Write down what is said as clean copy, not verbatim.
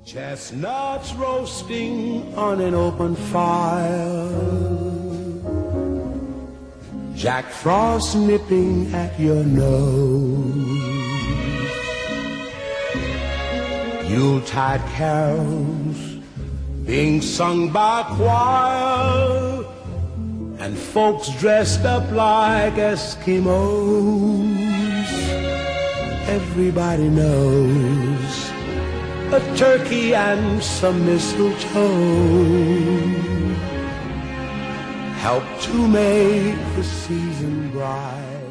Chestnuts roasting on an open fire, Jack Frost nipping at your nose, Yuletide carols being sung by choir, and folks dressed up like Eskimos. Everybody knows a turkey and some mistletoe help to make the season bright.